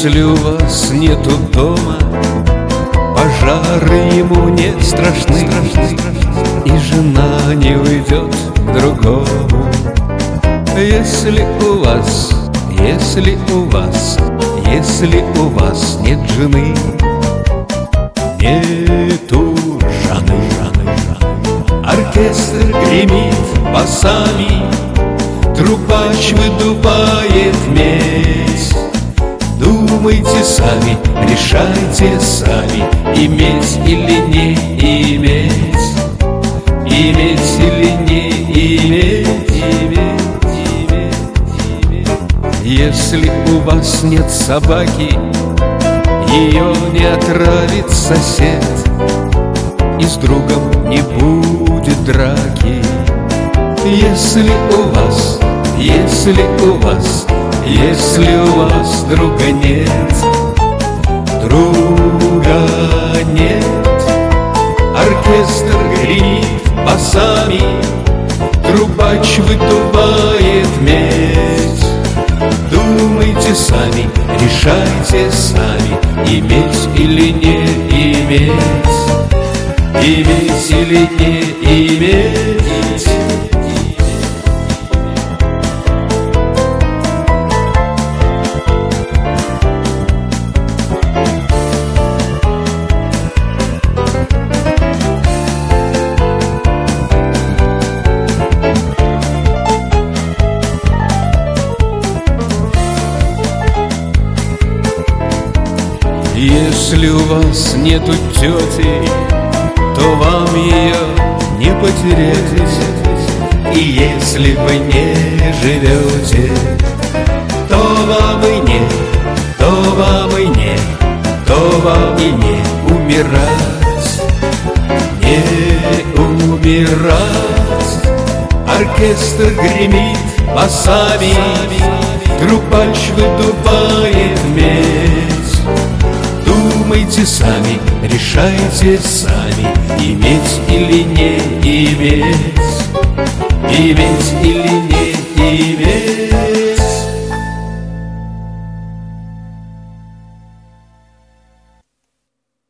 Если у вас нету дома, пожары ему не страшны, и жена не уйдет к другому. Если у вас нет жены, нету жены, оркестр гремит басами, трубач выдувает медь. Думайте сами, решайте сами, иметь или не иметь, иметь или не иметь. Если у вас нет собаки, ее не отравит сосед, и с другом не будет драки. Если у вас друга нет, оркестр гремит басами, трубач выдувает медь. Думайте сами, решайте сами, иметь или не иметь, иметь или не иметь. Если у вас нету тети, то вам ее не потерять. И если вы не живете, то вам и не умирать. Не умирать. Оркестр гремит басами, трубач выдувает медь. Думайте сами, решайте сами, иметь или не иметь, иметь